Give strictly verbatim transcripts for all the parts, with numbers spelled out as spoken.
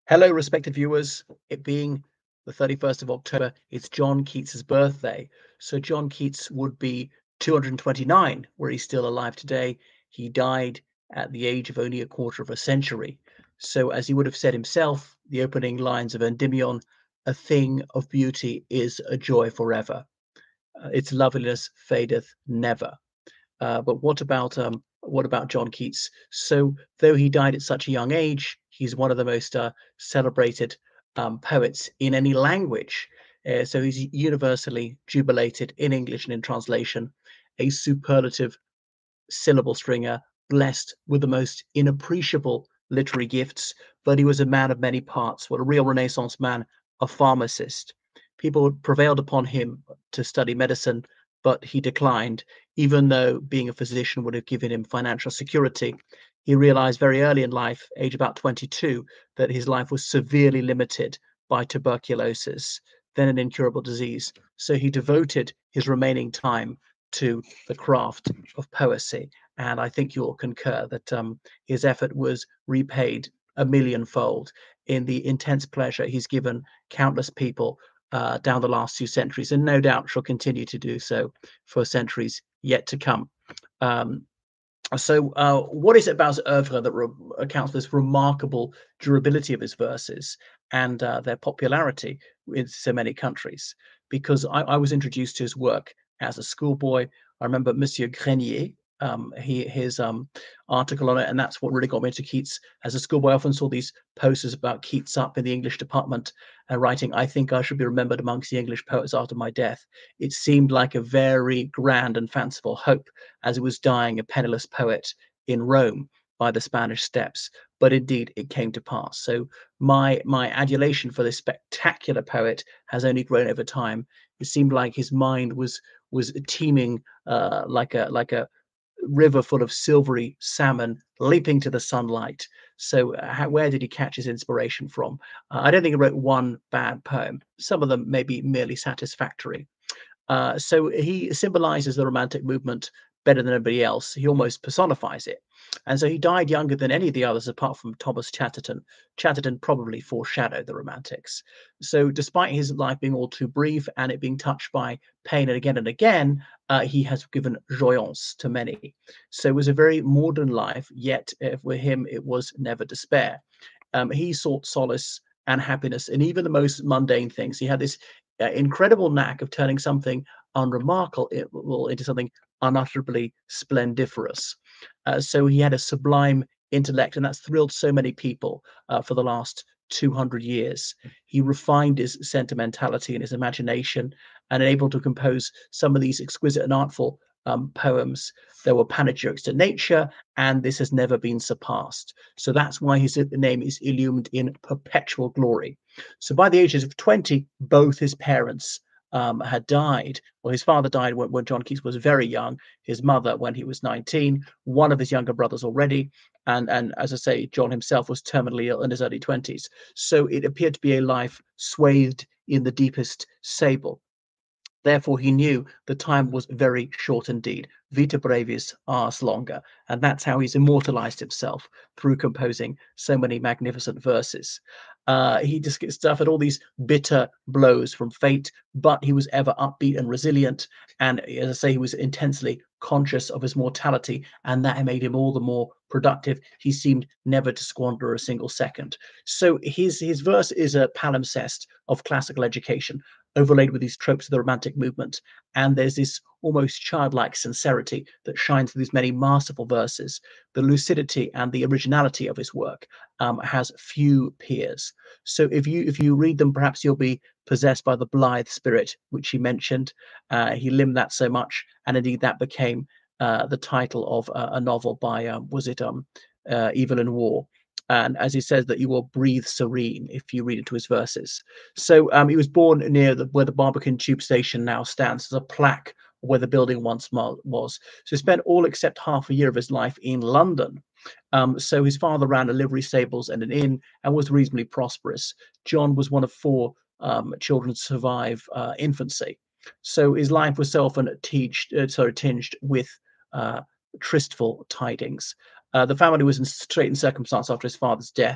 Hello, respected viewers. It being the thirty-first of October, it's John Keats's birthday. So John Keats would be two hundred twenty-nine were he still alive today. He died at the age of only a quarter of a century. So as he would have said himself, the opening lines of Endymion, a thing of beauty is a joy forever. Uh, its loveliness fadeth never. Uh, but what about um, what about John Keats? So, though he died at such a young age, he's one of the most uh, celebrated um, poets in any language. Uh, so he's universally jubilated in English and in translation, a superlative syllable stringer, blessed with the most inappreciable literary gifts. But he was a man of many parts, what a real Renaissance man, a pharmacist. People prevailed upon him to study medicine, but he declined, even though being a physician would have given him financial security. He realized very early in life, age about twenty-two, that his life was severely limited by tuberculosis, then an incurable disease. So he devoted his remaining time to the craft of poesy. And I think you'll concur that um, his effort was repaid a millionfold in the intense pleasure he's given countless people uh, down the last two centuries, and no doubt shall continue to do so for centuries yet to come. Um, so, uh, what is it about his oeuvre that re- accounts for this remarkable durability of his verses and uh, their popularity in so many countries? Because I, I was introduced to his work as a schoolboy. I remember Monsieur Grenier, um, he, his um, article on it, and that's what really got me into Keats. As a schoolboy, I often saw these posters about Keats up in the English department and writing, "I think I should be remembered amongst the English poets after my death." It seemed like a very grand and fanciful hope as he was dying a penniless poet in Rome by the Spanish steps. But indeed, it came to pass. So my my adulation for this spectacular poet has only grown over time. It seemed like his mind was was teeming uh, like a like a river full of silvery salmon leaping to the sunlight. So, uh, how, where did he catch his inspiration from? Uh, I don't think he wrote one bad poem. Some of them may be merely satisfactory. Uh, so he symbolizes the romantic movement better than anybody else. He almost personifies it. And so he died younger than any of the others apart from Thomas Chatterton. Chatterton probably foreshadowed the Romantics. So despite his life being all too brief and it being touched by pain and again and again, uh, he has given joyance to many. So it was a very modern life, yet uh, for him it was never despair. Um, he sought solace and happiness in even the most mundane things. He had this uh, incredible knack of turning something unremarkable into something unutterably splendiferous. Uh, so he had a sublime intellect, and that's thrilled so many people uh, for the last two hundred years. He refined his sentimentality and his imagination and able to compose some of these exquisite and artful um, poems. There were panegyrics to nature, and this has never been surpassed. So that's why his name is illumined in perpetual glory. So by the ages of twenty, both his parents um, had died. Well, his father died when, when John Keats was very young, his mother when he was nineteen, one of his younger brothers already. And, and as I say, John himself was terminally ill in his early twenties. So it appeared to be a life swathed in the deepest sable. Therefore, he knew the time was very short indeed. Vita brevis, ars longa. And that's how he's immortalized himself through composing so many magnificent verses. Uh, he just suffered all these bitter blows from fate, but he was ever upbeat and resilient. And as I say, he was intensely conscious of his mortality, and that made him all the more productive. He seemed never to squander a single second. So his his verse is a palimpsest of classical education, overlaid with these tropes of the romantic movement. And there's this almost childlike sincerity that shines through these many masterful verses. The lucidity and the originality of his work um, has few peers. So if you if you read them, perhaps you'll be possessed by the blithe spirit which he mentioned. Uh, he limned that so much, and indeed that became uh, the title of uh, a novel by um, was it um, uh, Evil and War. And as he says, that you will breathe serene if you read into his verses. So um, he was born near the, where the Barbican Tube Station now stands. There's a plaque where the building once was. So he spent all except half a year of his life in London. Um, so his father ran a livery stables and an inn and was reasonably prosperous. John was one of four um, children to survive uh, infancy. So his life was so often tinged, uh, sorry, tinged with uh, tristful tidings. Uh, the family was in straitened circumstance after his father's death.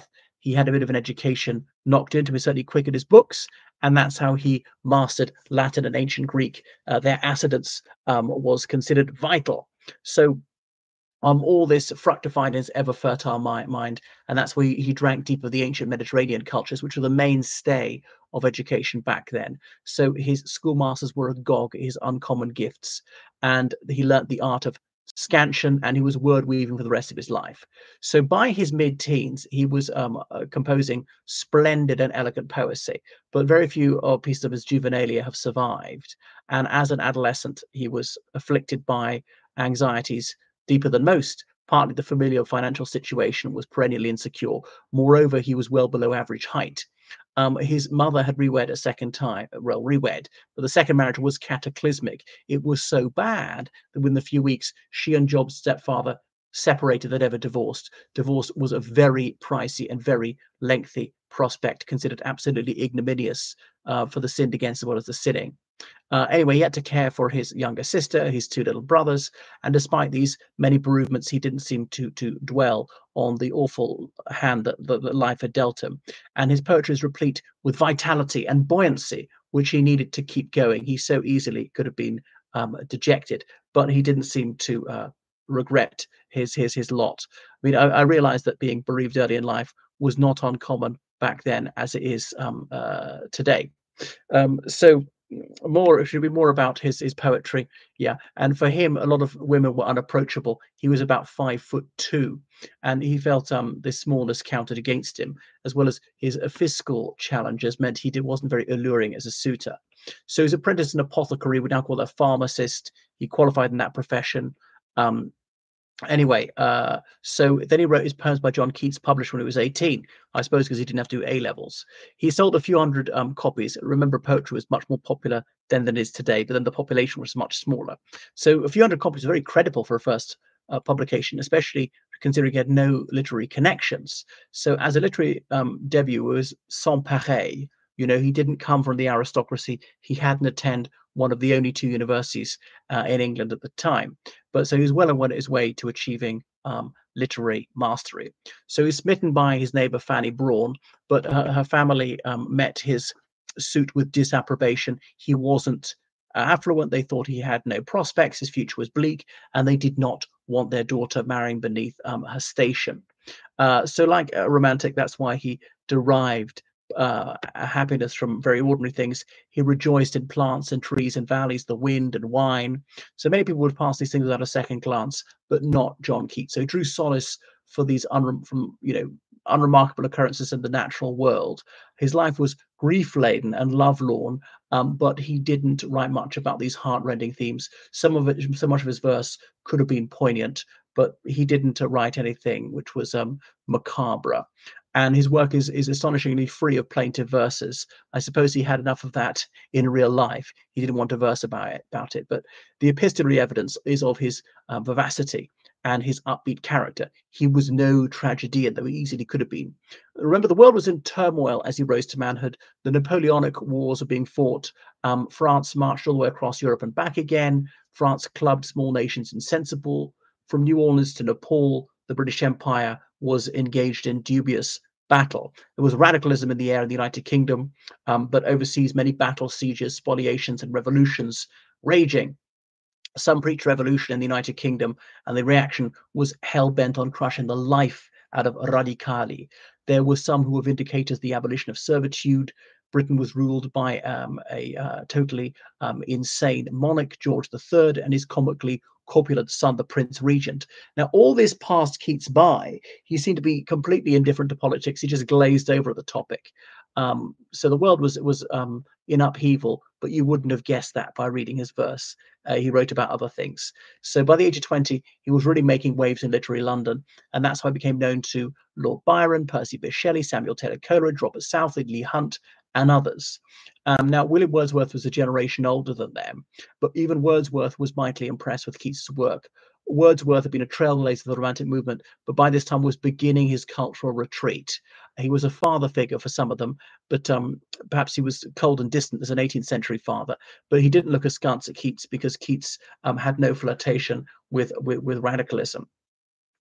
he had a bit of an education knocked into him, certainly quick at his books, and that's how he mastered Latin and ancient Greek. Uh, their accidence um, was considered vital. So um, all this fructified in his ever fertile mi- mind, and that's where he, he drank deep of the ancient Mediterranean cultures, which were the mainstay of education back then. So his schoolmasters were agog at his uncommon gifts, and he learnt the art of scansion, and he was word weaving for the rest of his life. So by his mid-teens, he was um, uh, composing splendid and elegant poesy, but very few uh, pieces of his juvenilia have survived. And as an adolescent, he was afflicted by anxieties deeper than most. Partly the familial financial situation was perennially insecure. Moreover, he was well below average height. Um, his mother had rewed a second time, well, rewed, but the second marriage was cataclysmic. It was so bad that within a few weeks, she and Job's stepfather separated, they never divorced. Divorce was a very pricey and very lengthy prospect, considered absolutely ignominious uh, for the sinned against as well as the sinning. Uh, anyway, he had to care for his younger sister, his two little brothers, and despite these many bereavements, he didn't seem to to dwell on the awful hand that, that, that life had dealt him. And his poetry is replete with vitality and buoyancy, which he needed to keep going. He so easily could have been um, dejected, but he didn't seem to uh, regret his his his lot. I mean, I, I realized that being bereaved early in life was not uncommon back then as it is um, uh, today. Um, so more, it should be more about his his poetry. Yeah, and for him, a lot of women were unapproachable. He was about five foot two, and he felt um this smallness counted against him, as well as his uh, fiscal challenges meant he did, wasn't very alluring as a suitor. So he's apprenticed an apothecary, we now call that a pharmacist. He qualified in that profession. Um, Anyway, uh, so then he wrote his poems by John Keats, published when he was eighteen, I suppose because he didn't have to do A levels. He sold a few hundred um, copies. Remember, poetry was much more popular then than it is today, but then the population was much smaller. So a few hundred copies are very credible for a first uh, publication, especially considering he had no literary connections. So as a literary um, debut, it was sans pareil. You know, he didn't come from the aristocracy. He hadn't attended one of the only two universities uh, in England at the time. But so he was well on his way to achieving um, literary mastery. So he's smitten by his neighbor Fanny Brawne, but her, her family um, met his suit with disapprobation. He wasn't uh, affluent. They thought he had no prospects. His future was bleak, and they did not want their daughter marrying beneath um, her station. Uh, so, like a romantic, that's why he derived uh, happiness from very ordinary things. He rejoiced in plants and trees and valleys, the wind and wine. So many people would pass these things without a second glance, but not John Keats. So he drew solace for these unre- from you know unremarkable occurrences in the natural world. His life was grief laden and love lorn, um, but he didn't write much about these heartrending themes. Some of it, so much of his verse could have been poignant, but he didn't uh, write anything which was um, macabre. And his work is is astonishingly free of plaintive verses. I suppose he had enough of that in real life. He didn't want to verse about it, about it. But the epistolary evidence is of his uh, vivacity and his upbeat character. He was no tragedian, though he easily could have been. Remember, the world was in turmoil as he rose to manhood. The Napoleonic Wars are being fought. Um, France marched all the way across Europe and back again. France clubbed small nations insensible. From New Orleans to Nepal, the British Empire was engaged in dubious battle. There was radicalism in the air in the United Kingdom, um, but overseas, many battles, sieges, spoliations, and revolutions raging. Some preached revolution in the United Kingdom, and the reaction was hell bent on crushing the life out of radicali. There were some who were vindicators of the abolition of servitude. Britain was ruled by um, a uh, totally um, insane monarch, George the Third, and his comically corpulent son, the Prince Regent. Now, all this passed Keats by. He seemed to be completely indifferent to politics. He just glazed over at the topic. Um, so the world was was um, in upheaval, but you wouldn't have guessed that by reading his verse. Uh, he wrote about other things. So by the age of twenty, he was really making waves in literary London, and that's how he became known to Lord Byron, Percy Bysshe Shelley, Samuel Taylor Coleridge, Robert Southey, Leigh Hunt, and others. Um, now, William Wordsworth was a generation older than them, but even Wordsworth was mightily impressed with Keats's work. Wordsworth had been a trailblazer of the Romantic movement, but by this time was beginning his cultural retreat. He was a father figure for some of them, but um, perhaps he was cold and distant as an eighteenth century father. But he didn't look askance at Keats because Keats um, had no flirtation with, with, with radicalism.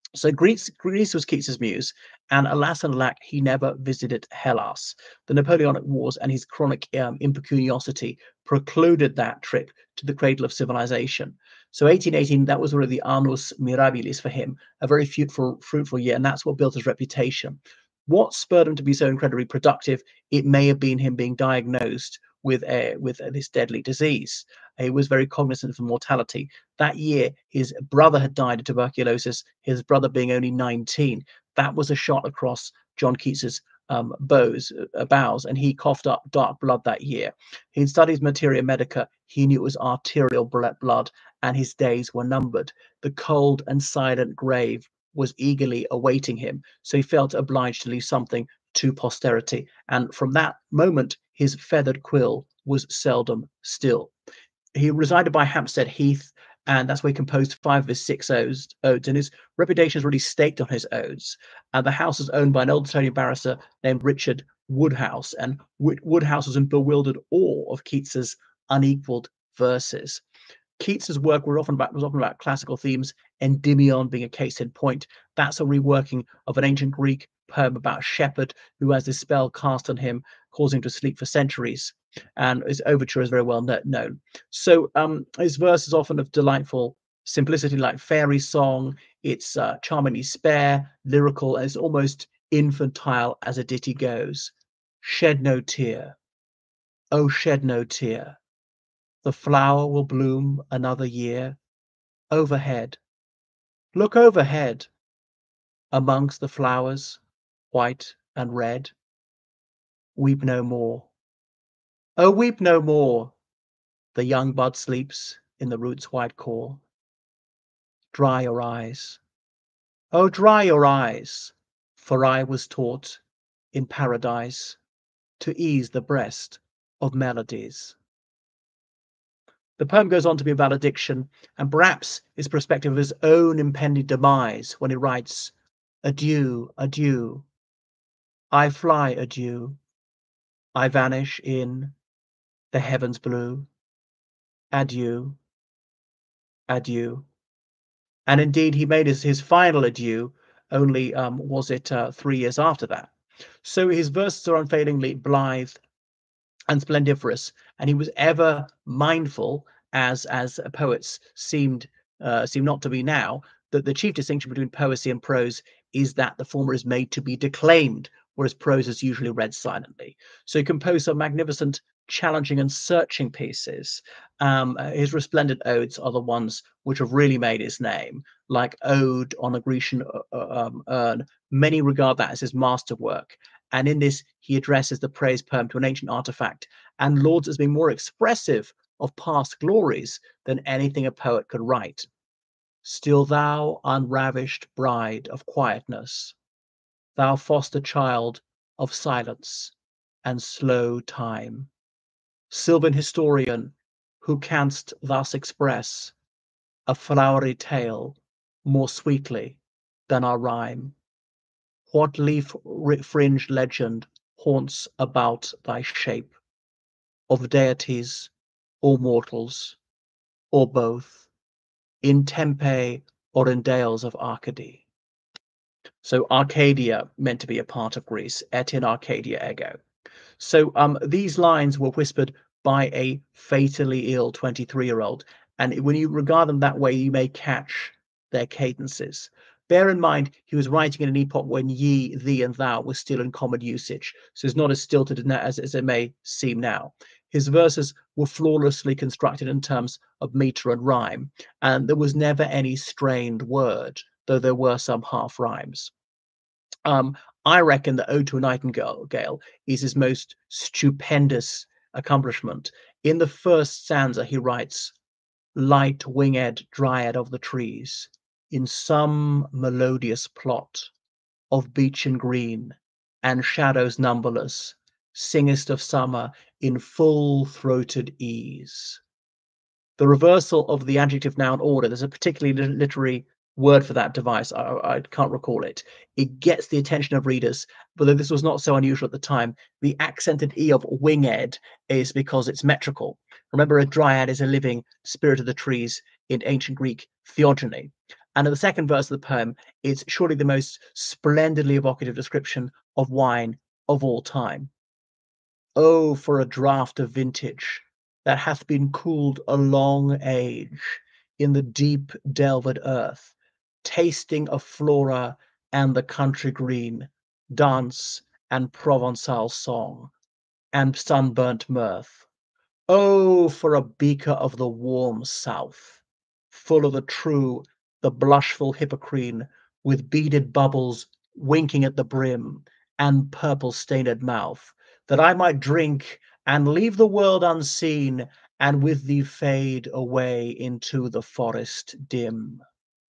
So Greece, Greece was Keats's muse, and alas and alack, he never visited Hellas. The Napoleonic Wars and his chronic um, impecuniosity precluded that trip to the cradle of civilization. So eighteen eighteen, that was really the annus mirabilis for him, a very fruitful, fruitful year, and that's what built his reputation. What spurred him to be so incredibly productive? It may have been him being diagnosed with a, with this deadly disease. He was very cognizant of mortality. That year, his brother had died of tuberculosis, his brother being only nineteen. That was a shot across John Keats's um, bows, uh, bows, and he coughed up dark blood that year. He'd studied materia medica. He knew it was arterial blood, and his days were numbered. The cold and silent grave was eagerly awaiting him, so he felt obliged to leave something to posterity. And from that moment, his feathered quill was seldom still. He resided by Hampstead Heath, and that's where he composed five of his six odes, odes, and his reputation is really staked on his odes. And the house is owned by an old Tony barrister named Richard Woodhouse, and Woodhouse was in bewildered awe of Keats's unequaled verses. Keats's work was often about, was often about classical themes, Endymion being a case in point. That's a reworking of an ancient Greek poem about a shepherd who has this spell cast on him, causing him to sleep for centuries. And his overture is very well known. So um, his verse is often of delightful simplicity, like fairy song. It's uh, charmingly spare, lyrical, and it's almost infantile as a ditty goes. Shed no tear, oh, shed no tear. The flower will bloom another year. Overhead, look overhead, amongst the flowers, white and red. Weep no more. Oh, weep no more. The young bud sleeps in the root's white core. Dry your eyes. Oh, dry your eyes, for I was taught in paradise to ease the breast of melodies. The poem goes on to be a valediction, and perhaps his perspective of his own impending demise when he writes, adieu, adieu, I fly adieu, I vanish in the heavens blue, adieu, adieu. And indeed, he made his, his final adieu only, um, was it uh, three years after that. So his verses are unfailingly blithe and splendiferous, and he was ever mindful, as as poets seemed uh, seem not to be now, that the chief distinction between poesy and prose is that the former is made to be declaimed, whereas prose is usually read silently. So he composed some magnificent, challenging and searching pieces. Um, uh, his resplendent odes are the ones which have really made his name, like Ode on a Grecian uh, um, Urn. Many regard that as his masterwork. And in this, he addresses the praise poem to an ancient artifact and lauds as being more expressive of past glories than anything a poet could write. Still thou, unravished bride of quietness, thou foster child of silence and slow time, sylvan historian, who canst thus express a flowery tale more sweetly than our rhyme. What leaf-fringed legend haunts about thy shape, of deities or mortals, or both, in Tempe or in dales of Arcady? So Arcadia meant to be a part of Greece, et in Arcadia ego. So um, these lines were whispered by a fatally ill twenty-three-year-old, and when you regard them that way, you may catch their cadences. Bear in mind, he was writing in an epoch when ye, thee, and thou was still in common usage, so it's not as stilted as, as it may seem now. His verses were flawlessly constructed in terms of meter and rhyme, and there was never any strained word, though there were some half rhymes. Um, I reckon that Ode to a Nightingale is his most stupendous accomplishment. In the first stanza, he writes, light winged dryad of the trees, in some melodious plot of beechen green and shadows numberless, singest of summer in full-throated ease. The reversal of the adjective noun order, there's a particularly literary word for that device. I, I can't recall it. It gets the attention of readers, but though this was not so unusual at the time, the accented E of winged is because it's metrical. Remember, a dryad is a living spirit of the trees in ancient Greek theogony. And in the second verse of the poem, it's surely the most splendidly evocative description of wine of all time. Oh, for a draught of vintage that hath been cooled a long age in the deep delved earth, tasting of Flora and the country green, dance and Provençal song, and sunburnt mirth. Oh, for a beaker of the warm South, full of the true, the blushful Hippocrene, with beaded bubbles winking at the brim, and purple stained mouth, that I might drink and leave the world unseen, and with thee fade away into the forest dim.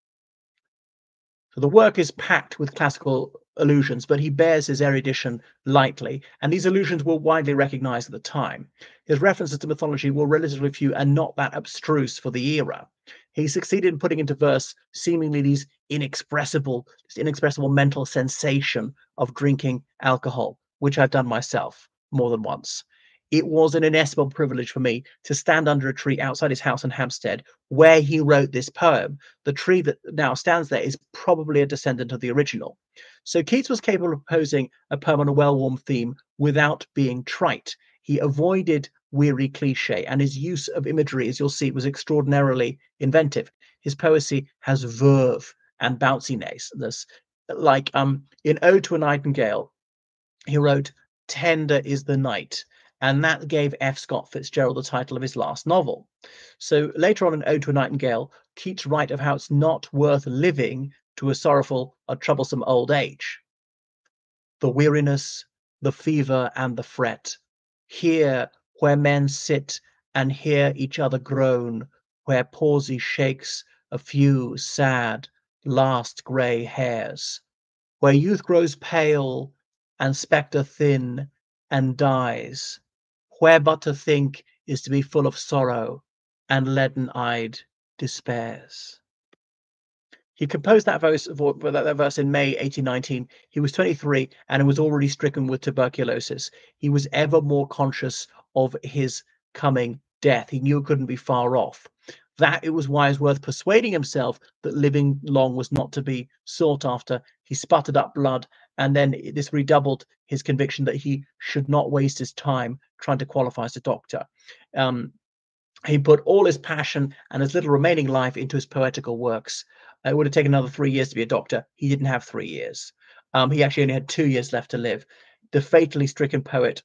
So the work is packed with classical allusions, but he bears his erudition lightly, and these allusions were widely recognized at the time. His references to mythology were relatively few and not that abstruse for the era. He succeeded in putting into verse seemingly these inexpressible, this inexpressible mental sensation of drinking alcohol, which I've done myself more than once. It was an inestimable privilege for me to stand under a tree outside his house in Hampstead where he wrote this poem. The tree that now stands there is probably a descendant of the original. So Keats was capable of composing a poem on a well-worn theme without being trite. He avoided weary cliche, and his use of imagery, as you'll see, was extraordinarily inventive. His poesy has verve and bounciness. This, like um, in Ode to a Nightingale, he wrote, "Tender is the night," and that gave F. Scott Fitzgerald the title of his last novel. So later on in Ode to a Nightingale, Keats writes of how it's not worth living to a sorrowful or troublesome old age. The weariness, the fever, and the fret, here where men sit and hear each other groan, where palsy shakes a few sad, last grey hairs, where youth grows pale and spectre thin and dies, where but to think is to be full of sorrow and leaden-eyed despairs. He composed that verse, that verse in May eighteen nineteen. He was twenty-three and was already stricken with tuberculosis. He was ever more conscious of his coming death. He knew it couldn't be far off. That it was why it was worth persuading himself that living long was not to be sought after. He sputtered up blood, and then this redoubled his conviction that he should not waste his time trying to qualify as a doctor. Um, he put all his passion and his little remaining life into his poetical works. It would have taken another three years to be a doctor. He didn't have three years. Um, he actually only had two years left to live. The fatally stricken poet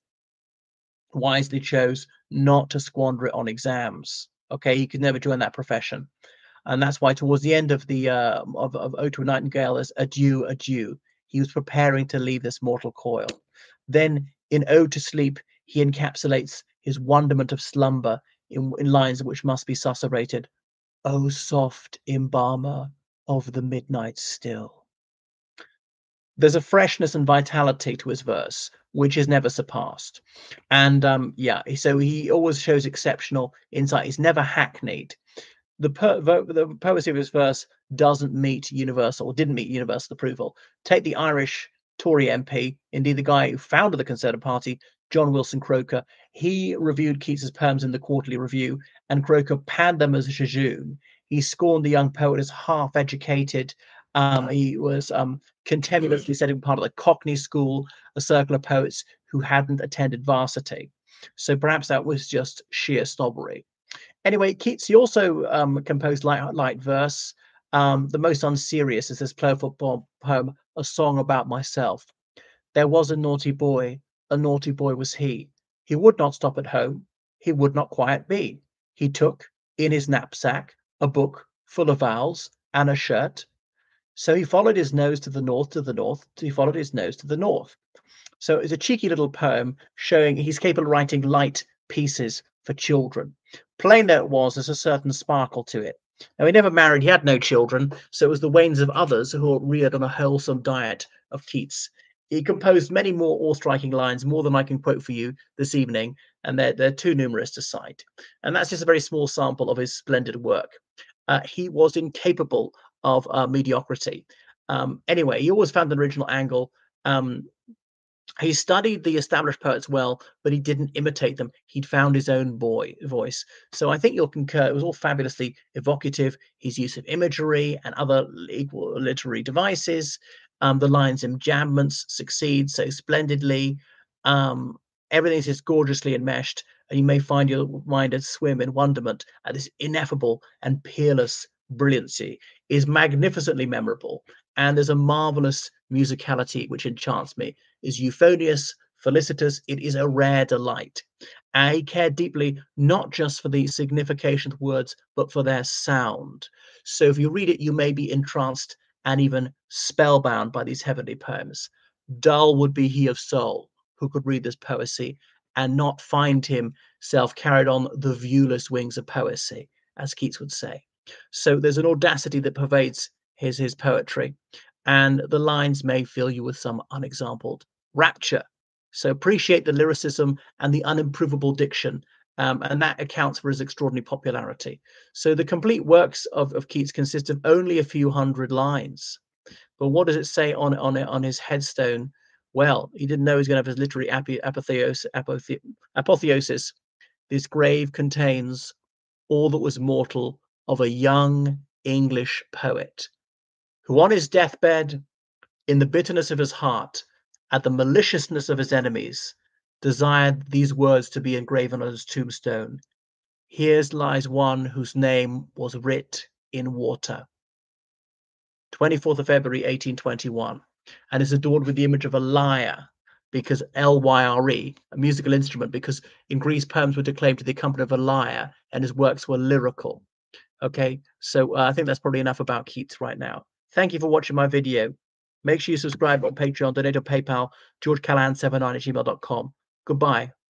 wisely chose not to squander it on exams. Okay, he could never join that profession. And that's why towards the end of the uh, of, of Ode to a Nightingale is Adieu, Adieu. He was preparing to leave this mortal coil. Then in Ode to Sleep, he encapsulates his wonderment of slumber in, in lines which must be susurrated. O soft embalmer of the midnight still. There's a freshness and vitality to his verse, which is never surpassed. And um, yeah, so he always shows exceptional insight. He's never hackneyed. The, per, the poesy of his verse doesn't meet universal, or didn't meet universal approval. Take the Irish Tory M P, indeed the guy who founded the Conservative Party, John Wilson Croker. He reviewed Keats's poems in the Quarterly Review, and Croker panned them as a jejune. He scorned the young poet as half-educated. Um, he was um, contemptuously said him part of the Cockney School, a circle of poets who hadn't attended varsity. So perhaps that was just sheer snobbery. Anyway, Keats, he also um, composed light, light verse. Um, the most unserious is this playful poem, A Song About Myself. There was a naughty boy, a naughty boy was he. He would not stop at home, he would not quiet be. He took in his knapsack a book full of vowels and a shirt. So he followed his nose to the north, to the north, he followed his nose to the north. So it's a cheeky little poem showing he's capable of writing light pieces for children. Plain though it was, there's a certain sparkle to it. Now, he never married, he had no children, so it was the wains of others who were reared on a wholesome diet of Keats. He composed many more awe-striking lines, more than I can quote for you this evening, and they're, they're too numerous to cite. And that's just a very small sample of his splendid work. Uh, he was incapable of uh, mediocrity. Um, anyway, he always found an original angle. Um, He studied the established poets well, but he didn't imitate them. He'd found his own boy voice. So I think you'll concur it was all fabulously evocative. His use of imagery and other equal literary devices, um, the lines enjambments succeed so splendidly. Um, everything's just gorgeously enmeshed, and you may find your mind at swim in wonderment at this ineffable and peerless brilliancy. Is magnificently memorable, and there's a marvelous musicality which enchants me. Is euphonious, felicitous. It is a rare delight. And he cared deeply not just for the signification of words, but for their sound. So if you read it, you may be entranced and even spellbound by these heavenly poems. Dull would be he of soul who could read this poesy and not find himself carried on the viewless wings of poesy, as Keats would say. So there's an audacity that pervades his, his poetry, and the lines may fill you with some unexampled rapture. So appreciate the lyricism and the unimprovable diction, um, and that accounts for his extraordinary popularity. So the complete works of, of Keats consist of only a few hundred lines. But what does it say on on on his headstone? Well, he didn't know he was going to have his literary apotheosis. apotheosis. This grave contains all that was mortal of a young English poet, who on his deathbed, in the bitterness of his heart, at the maliciousness of his enemies, desired these words to be engraven on his tombstone. Here lies one whose name was writ in water. twenty-fourth of February, eighteen twenty-one, and is adorned with the image of a lyre, because L Y R E, a musical instrument, because in Greece poems were declaimed to the accompaniment of a lyre, and his works were lyrical. Okay, so uh, I think that's probably enough about Keats right now. Thank you for watching my video. Make sure you subscribe on Patreon, donate on PayPal, george callahan seven nine at gmail dot com. Goodbye.